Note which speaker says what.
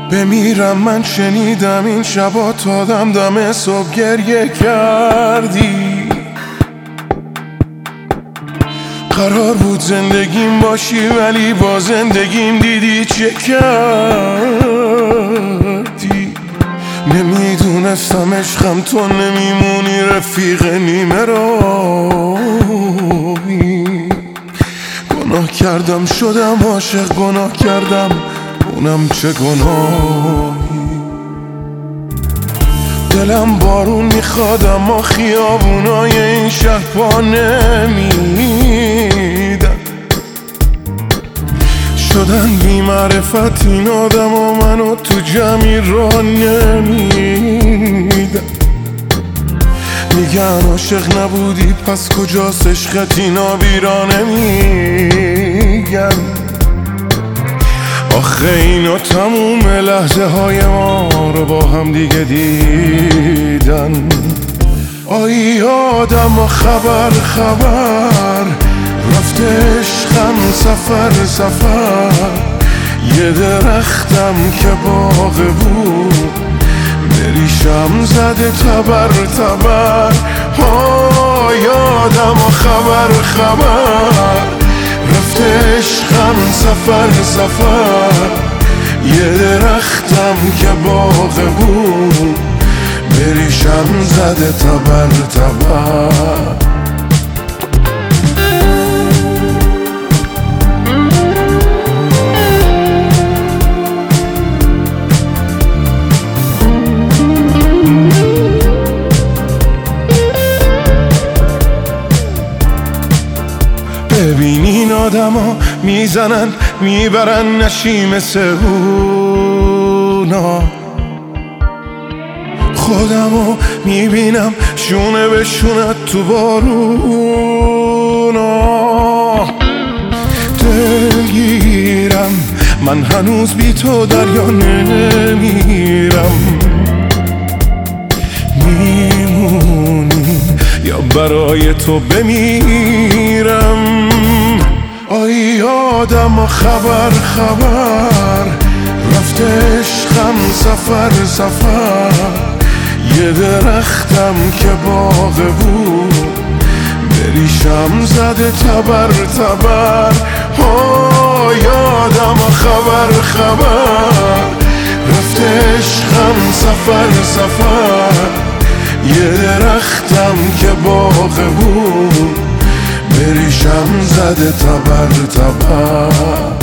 Speaker 1: بمیرم من شنیدم این شبا تا دم صبح گریه کردی. قرار بود زندگیم باشی ولی با زندگیم دیدی چه کردی. نمیدونستم عشقم تو نمیمونی رفیق نیمه راهی. گناه کردم شدم عاشق، گناه کردم اونم چه گناهی. دلم بارون میخواد اما خیابونای این شهر پا نمیدن. شدن بی معرفت این آدم و منو تو جمعی را نمیدن. میگن عاشق نبودی پس کجاست عشقت، اینا بیرا نمیگن. آخه اینا تموم لحظه های ما رو با هم دیگه دیدن. آی آدم خبر رفته عشقم سفر. یه درختم که باغ بود بریشم زده تبر. آی آدم خبر رفته عشقم سفر. یه درختم که باغ بود بریشم زده تبر. ببین این آدم ها میزنن میبرن نشی مثل اونا. خودمو میبینم شونه به شونه تو بارونا. دلگیرم من هنوز بی تو دریا نمیرم. میمونی یا برای تو بمیرم. آی آدم خبر رفته عشقم سفر. یه درختم که باغ بود بریشم زده تبر. آی آدم خبر رفته عشقم سفر. یه درختم که باغ بود بریشم زده تبر.